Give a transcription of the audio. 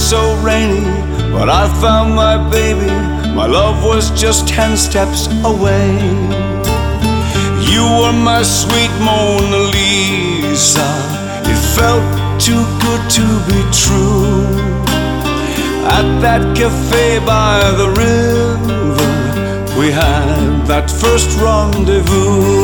so rainy, but I found my baby. My love was just 10 steps away. You were my sweet Mona Lisa. It felt too good to be true. At that cafe by the river, we had that first rendezvous.